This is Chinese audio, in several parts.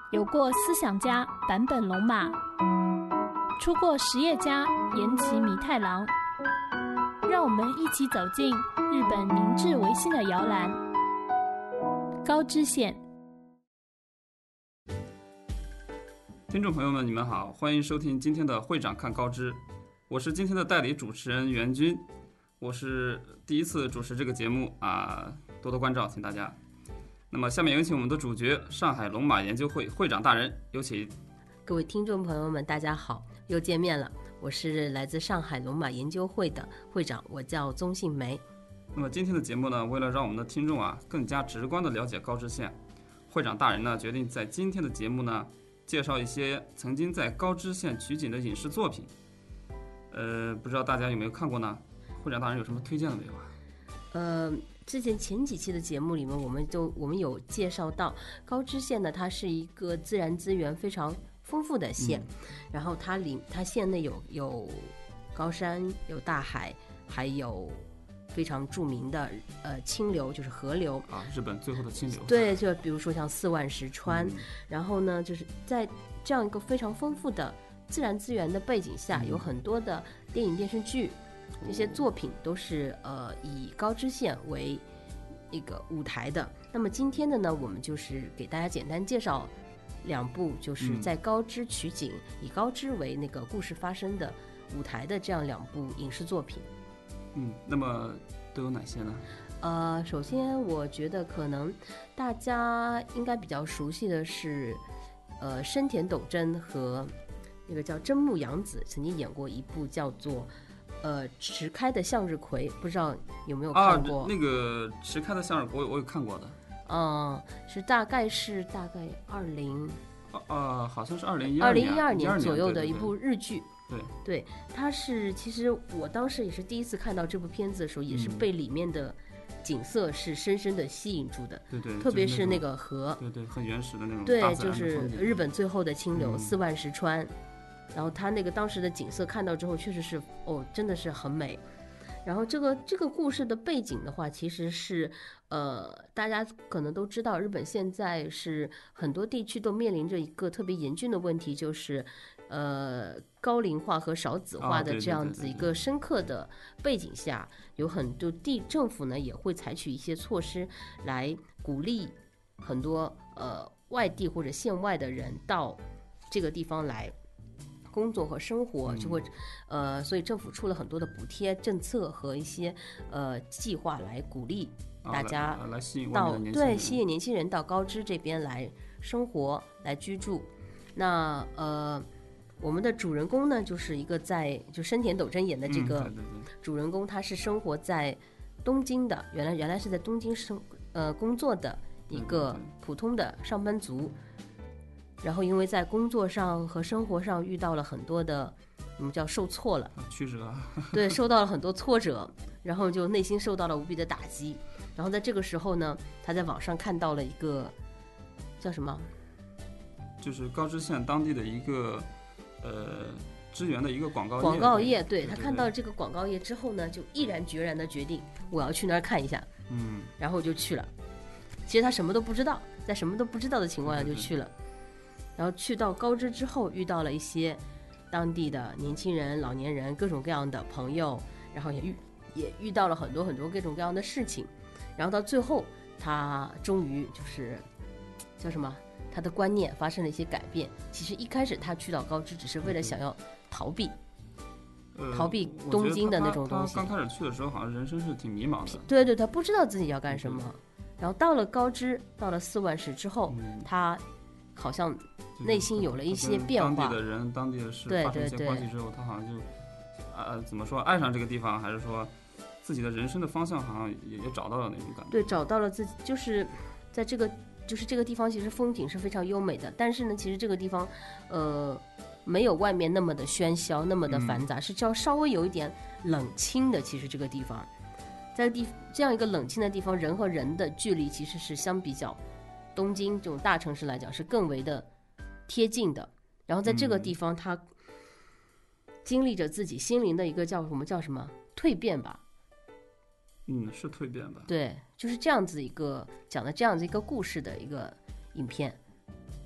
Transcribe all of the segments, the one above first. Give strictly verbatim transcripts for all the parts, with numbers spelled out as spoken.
有过思想家坂本龙马，出过实业家岩崎弥太郎。让我们一起走进日本明治维新的摇篮——高知县。 听众朋友们，你们好，欢迎收听今天的会长看高知，我是今天的代理主持人袁军，我是第一次主持这个节目啊，多多关照，请大家。那么下面有请我们的主角上海龙马研究会会长大人，有请。 各位听众朋友们，大家好，又见面了，我是来自上海龙马研究会的会长，我叫宗信梅。 那么今天的节目呢，为了让我们的听众啊更加直观的了解高知县，会长大人呢决定在今天的节目呢介绍一些曾经在高知县取景的影视作品。呃，不知道大家有没有看过呢？会长大人有什么推荐的没有啊？ 呃，之前前几期的节目里面，我们都我们有介绍到高知县呢，它是一个自然资源非常丰富的县，嗯、然后它里它县内有有高山，有大海，还有非常著名的呃清流，就是河流啊，日本最后的清流。 对，就比如说像四万石川，嗯、然后呢，就是在这样一个非常丰富的自然资源的背景下，嗯、有很多的电影电视剧。这些作品都是呃以高知县为一个舞台的。那么今天的呢，我们就是给大家简单介绍两部，就是在高知取景，嗯、以高知为那个故事发生的舞台的这样两部影视作品。 嗯，那么都有哪些呢？ 呃，首先我觉得可能大家应该比较熟悉的是，呃，深田斗真和那个叫真木阳子曾经演过一部叫做。呃，池开的向日葵，不知道有没有看过？ 啊、那个池开的向日葵，我有看过的。 嗯，是大概是大概二零， 呃，好像是二零一二年， 零一二年左右的一部日剧。 对对, 对，它是其实我当时也是第一次看到这部片子的时候，也是被里面的景色是深深的吸引住的。 对对， 特别是那个河， 对对，很原始的那种。 对，就是日本最后的清流、 嗯、 四万石川。然后他那个当时的景色看到之后，确实是哦，真的是很美。然后这个这个故事的背景的话，其实是呃，大家可能都知道，日本现在是很多地区都面临着一个特别严峻的问题，就是呃高龄化和少子化的这样子一个深刻的背景下，有很多地政府呢也会采取一些措施来鼓励很多呃外地或者县外的人到这个地方来。工作和生活就会，呃，所以政府出了很多的补贴政策和一些呃计划来鼓励大家到、啊、来, 来吸引对吸引年轻人到高知这边来生活来居住。那呃，我们的主人公呢，就是一个在就深田斗真演的这个主人公，嗯、他是生活在东京的，原来原来是在东京生呃工作的一个普通的上班族。对对对，然后因为在工作上和生活上遇到了很多的我们叫受挫了， 曲折， 对，受到了很多挫折，然后就内心受到了无比的打击。然后在这个时候呢，他在网上看到了一个叫什么， 就是高知县当地的一个呃支援的一个广告业广告业，对， 对对对， 他看到这个广告业之后呢，就毅然决然的决定我要去那儿看一下， 嗯， 然后就去了。其实他什么都不知道，在什么都不知道的情况下就去了。对对对，然后去到高知之后，遇到了一些当地的年轻人、老年人，各种各样的朋友，然后也遇也遇到了很多很多各种各样的事情，然后到最后，他终于就是叫什么，他的观念发生了一些改变。其实一开始他去到高知，只是为了想要逃避， 呃、 逃避东京的那种东西。 他刚开始去的时候，好像人生是挺迷茫的。 对对，他不知道自己要干什么。然后到了高知，到了四万石之后，嗯、他好像内心有了一些变化， 当地的人、当地的事发生一些关系之后，他好像就，呃，怎么说，爱上这个地方，还是说自己的人生的方向，好像也也找到了那种感觉。 对，找到了自己，就是在这个，就是这个地方，其实风景是非常优美的，但是呢，其实这个地方，呃，没有外面那么的喧嚣，那么的繁杂，嗯、是叫稍微有一点冷清的。其实这个地方，在地这样一个冷清的地方，人和人的距离其实是相比较东京这种大城市来讲是更为的贴近的。然后在这个地方，他经历着自己心灵的一个叫什么叫什么蜕变吧。 嗯，是蜕变吧。 对，就是这样子一个讲的这样子一个故事的一个影片。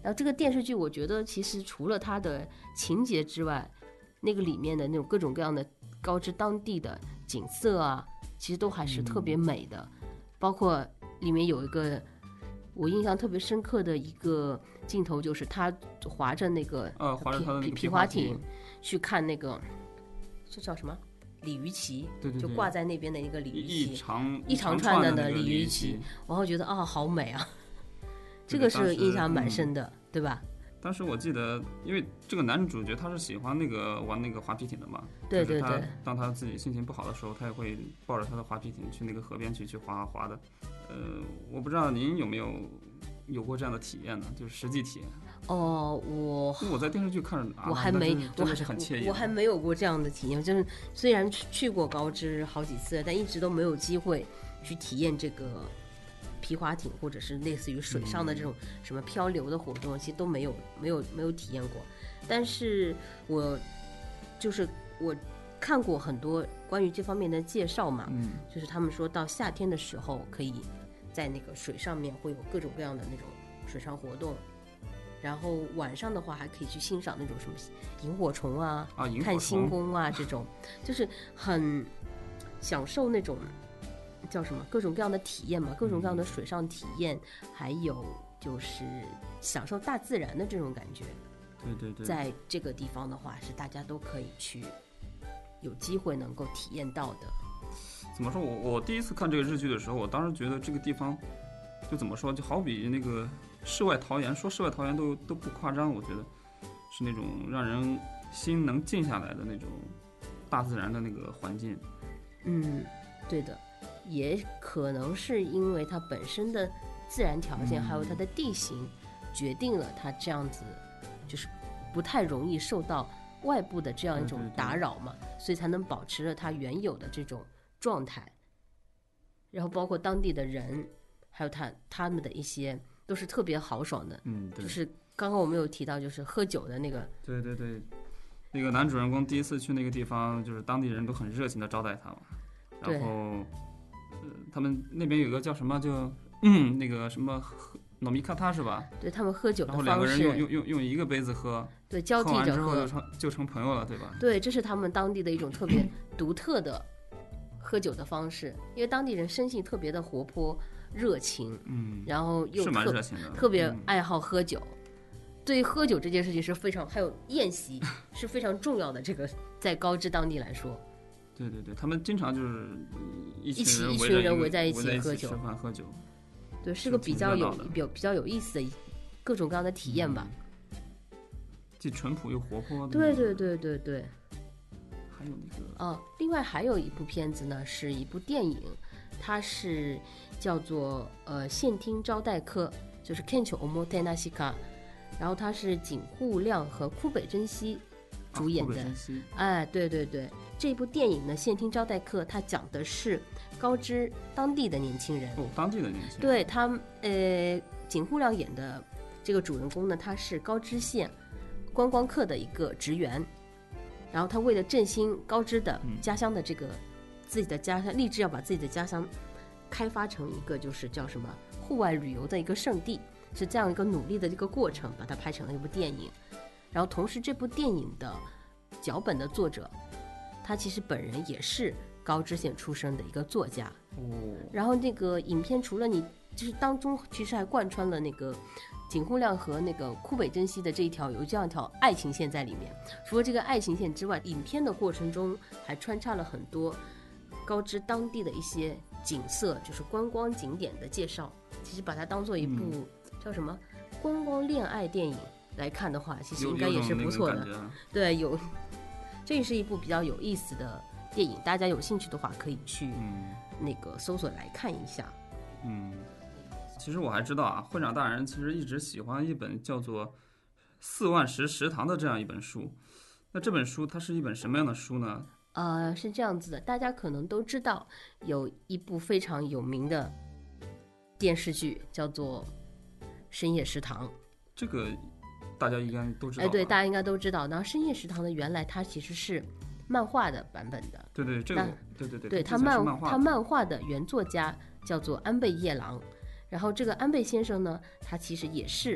然后这个电视剧，我觉得其实除了它的情节之外，那个里面的那种各种各样的高知当地的景色啊，其实都还是特别美的。嗯、包括里面有一个我印象特别深刻的一个镜头，就是他划着那个呃划着他的那个皮划艇去看那个这叫什么鲤鱼旗， 对对对， 就挂在那边的一个鲤鱼旗， 一长一长串的鲤鱼旗， 然后觉得啊、哦、好美啊，这个是印象蛮深的， 嗯、 对吧？ 当时我记得，因为这个男主角他是喜欢那个玩那个滑皮艇的嘛， 对对对。 就是、他当他自己心情不好的时候，他也会抱着他的滑皮艇去那个河边去去滑滑的。呃，我不知道您有没有有过这样的体验呢？就是实际体验。 哦，我因为我在电视剧看着， 我还没， 真的是很惬意我。我还没有过这样的体验，就是虽然去过高知好几次，但一直都没有机会去体验这个皮划艇，或者是类似于水上的这种什么漂流的活动，嗯、其实都没有没有没有体验过。但是我就是我看过很多关于这方面的介绍嘛， 嗯， 就是他们说到夏天的时候，可以在那个水上面会有各种各样的那种水上活动。然后晚上的话，还可以去欣赏那种什么萤火虫啊， 啊萤火虫看星空啊，这种就是很享受那种叫什么各种各样的体验嘛，各种各样的水上体验，嗯、还有就是享受大自然的这种感觉。 对对对， 在这个地方的话，是大家都可以去有机会能够体验到的。 怎么说？我我第一次看这个日剧的时候，我当时觉得这个地方就怎么说，就好比那个。世外桃源，说世外桃源都都不夸张，我觉得是那种让人心能静下来的那种大自然的那个环境。 嗯，对的，也可能是因为它本身的自然条件，嗯、还有它的地形，决定了它这样子，就是不太容易受到外部的这样一种打扰嘛， 对对对， 所以才能保持了它原有的这种状态。然后包括当地的人，还有他他们的一些。都是特别豪爽的， 嗯，对， 就是刚刚我们有提到，就是喝酒的那个， 对对对，那个男主人公第一次去那个地方，就是当地人都很热情的招待他嘛，然后，呃，他们那边有个叫什么，就嗯，那个什么糯米卡塔是吧？ 对他们喝酒的方式， 然后两个人用用用用一个杯子喝， 对，交替着喝，喝完之后就成就成朋友了，对吧？ 对，这是他们当地的一种特别独特的喝酒的方式，因为当地人生性特别的活泼。热情， 嗯， 然后又是蛮热情的， 特别爱好喝酒。嗯、对于喝酒这件事情是非常，还有宴席是非常重要的。这个在高知当地来说， 对对对，他们经常就是一起一群人围在一起喝酒、 吃饭喝酒。 对，是个比较有比较比较有意思的各种各样的体验吧。 嗯、既淳朴又活泼。 对对对对对。 还有那个哦，另外还有一部片子呢，是一部电影，它是。叫做呃县厅招待客，就是 Kencho Omotenashika， 然后它是井户亮和枯北真希主演的。 啊、 哎，对对对，这部电影呢，县厅招待客，它讲的是高知当地的年轻人。 哦，当地的年轻人。 对他，呃，井户亮演的这个主人公呢，他是高知县观光课的一个职员，然后他为了振兴高知的家乡的这个、嗯、自己的家乡，立志要把自己的家乡。开发成一个就是叫什么户外旅游的一个胜地，是这样一个努力的这个过程，把它拍成了一部电影。然后同时这部电影的脚本的作者，他其实本人也是高知县出生的一个作家。 哦。 然后那个影片除了你就是当中其实还贯穿了那个井户亮和那个枯北真希的这一条有这样一条爱情线在里面。除了这个爱情线之外，影片的过程中还穿插了很多高知当地的一些景色，就是观光景点的介绍。其实把它当做一部、嗯、叫什么观光恋爱电影来看的话，其实应该也是不错的。对，有，这也是一部比较有意思的电影，大家有兴趣的话可以去那个搜索来看一下。 嗯，其实我还知道啊，会长大人其实一直喜欢一本叫做《四万石食堂》的这样一本书。那这本书它是一本什么样的书呢？ 呃，是这样子的，大家可能都知道有一部非常有名的电视剧叫做《深夜食堂》， 这个大家应该都知道。 哎，对，大家应该都知道。然后《深夜食堂》的原来它其实是漫画的版本的。 对对，这个对对对， 对它漫它漫画的原作家叫做安倍夜郎，然后这个安倍先生呢，他其实也是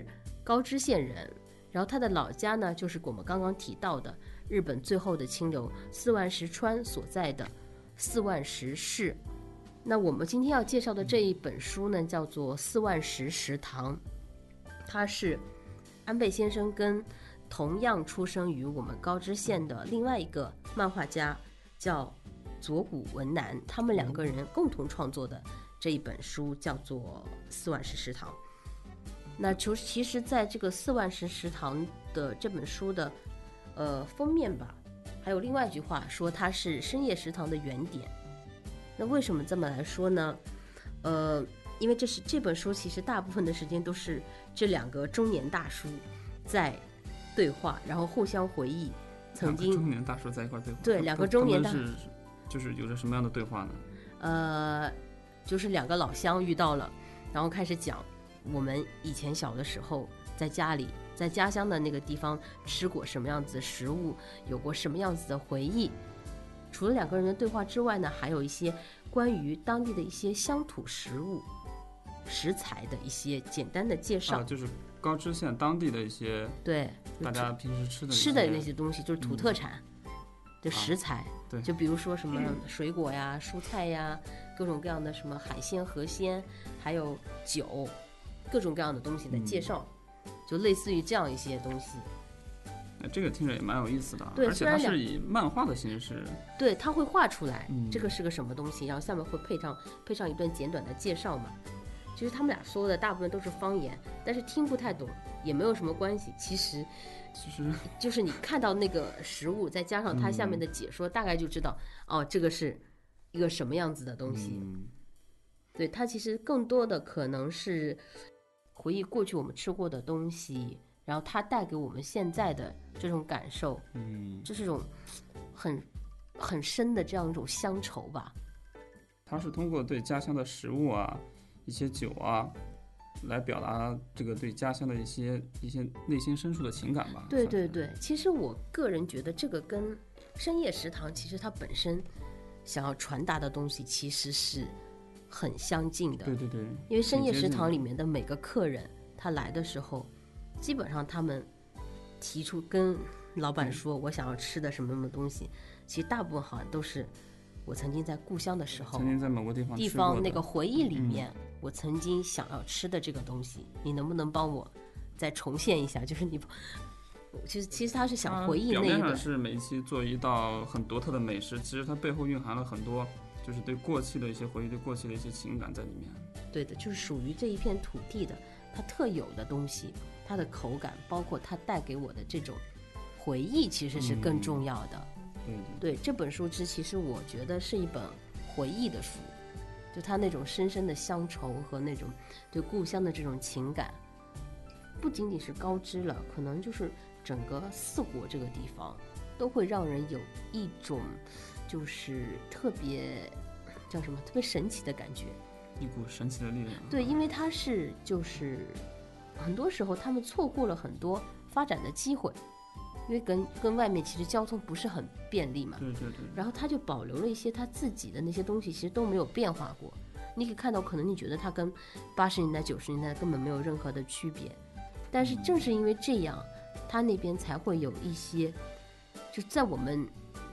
高知县人，然后他的老家呢就是我们刚刚提到的日本最后的清流四万石川所在的四万石市。那我们今天要介绍的这一本书呢，叫做《四万石食堂》，它是安倍先生跟同样出生于我们高知县的另外一个漫画家叫佐古文男，他们两个人共同创作的这一本书叫做《四万石食堂》。那其实在这个《四万石食堂》的这本书的呃封面吧，还有另外一句话说它是深夜食堂的原点。那为什么这么来说呢？呃，因为这是这本书其实大部分的时间都是这两个中年大叔在对话，然后互相回忆曾经。 两个中年大叔在一块对话。 对，两个中年大叔是就是有着什么样的对话呢？ 呃，就是两个老乡遇到了，然后开始讲我们以前小的时候在家里，在家乡的那个地方吃过什么样子的食物，有过什么样子的回忆。除了两个人的对话之外呢，还有一些关于当地的一些乡土食物、食材的一些简单的介绍。 啊，就是高知县当地的一些对大家平时吃的吃的那些东西，就是土特产，嗯、就食材。 啊、对， 就比如说什么水果呀、蔬菜呀，各种各样的什么海鲜、河鲜，还有酒，各种各样的东西的介绍，嗯、就类似于这样一些东西。 这个听着也蛮有意思的， 对， 而且它是以漫画的形式， 对，它会画出来， 嗯、 这个是个什么东西，然后下面会配上配上一段简短的介绍嘛。其实他们俩说的大部分都是方言，但是听不太懂也没有什么关系。其实， 其实就是你看到那个食物，再加上它下面的解说，嗯、大概就知道哦，这个是一个什么样子的东西。 嗯、 对，它其实更多的可能是回忆过去我们吃过的东西。然后它带给我们现在的这种感受， 嗯， 就是一种很很深的这样一种乡愁吧。 它是通过对家乡的食物啊、一些酒啊，来表达这个对家乡的一些一些内心深处的情感吧。 对对对，其实我个人觉得这个跟深夜食堂其实它本身想要传达的东西其实是很相近的。 对对对， 因为深夜食堂里面的每个客人，他来的时候。基本上他们提出跟老板说我想要吃的什么什么东西，其实大部分好像都是我曾经在故乡的时候， 曾经在某个地方地方那个回忆里面，嗯、我曾经想要吃的这个东西，你能不能帮我再重现一下？就是你，其实其实他是想回忆那一个。 表面上是每一期做一道很独特的美食，其实它背后蕴含了很多，就是对过去的一些回忆，对过去的一些情感在里面。 对的，就是属于这一片土地的它特有的东西。它的口感，包括它带给我的这种回忆，其实是更重要的。 嗯， 对, 对，这本书其实我觉得是一本回忆的书，就它那种深深的乡愁和那种对故乡的这种情感，不仅仅是高知了，可能就是整个四国这个地方，都会让人有一种就是特别叫什么特别神奇的感觉， 一股神奇的力量。 对，因为它是就是很多时候他们错过了很多发展的机会，因为跟跟外面其实交通不是很便利嘛。 对对对。 然后他就保留了一些他自己的那些东西，其实都没有变化过。你可以看到，可能你觉得它跟八十年代、九十年代根本没有任何的区别，但是正是因为这样，他那边才会有一些，就在我们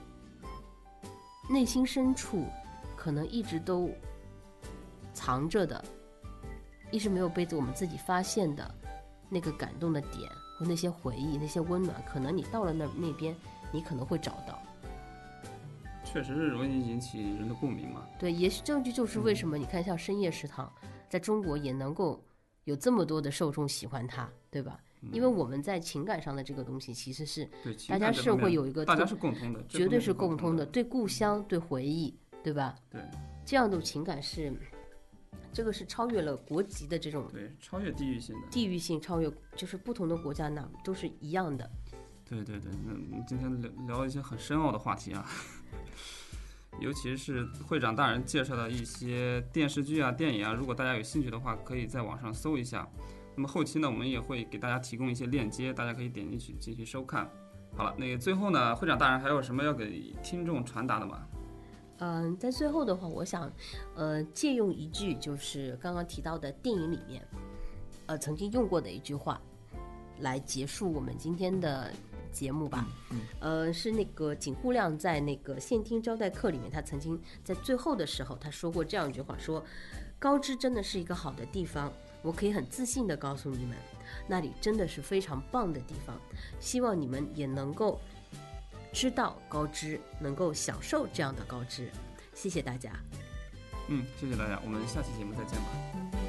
内心深处，可能一直都藏着的，一直没有被我们自己发现的那个感动的点和那些回忆、那些温暖，可能你到了那那边，你可能会找到。 确实是容易引起人的共鸣嘛。 对，也许这就是为什么你看像深夜食堂，在中国也能够有这么多的受众喜欢它，对吧？嗯、因为我们在情感上的这个东西，其实是大家是会有一个， 大家是共通的， 绝对是共通的，对故乡、对回忆，对吧？ 对， 这样的情感是，这个是超越了国籍的这种， 对，超越地域性的， 地域性超越，就是不同的国家那都是一样的。 对对对，那我们今天聊聊一些很深奥的话题啊。尤其是会长大人介绍的一些电视剧啊、电影啊，如果大家有兴趣的话，可以在网上搜一下。那么后期呢，我们也会给大家提供一些链接，大家可以点进去继续收看。好了，那个最后呢，会长大人还有什么要给听众传达的吗？ 嗯、呃，在最后的话，我想，呃，借用一句就是刚刚提到的电影里面，呃，曾经用过的一句话， 来结束我们今天的节目吧。 嗯， 呃，是那个景户亮在那个县厅招待课里面，他曾经在最后的时候他说过这样一句话，说高知真的是一个好的地方，我可以很自信地告诉你们，那里真的是非常棒的地方，希望你们也能够知道高知，能够享受这样的高知。谢谢大家。 嗯，谢谢大家，我们下期节目再见吧。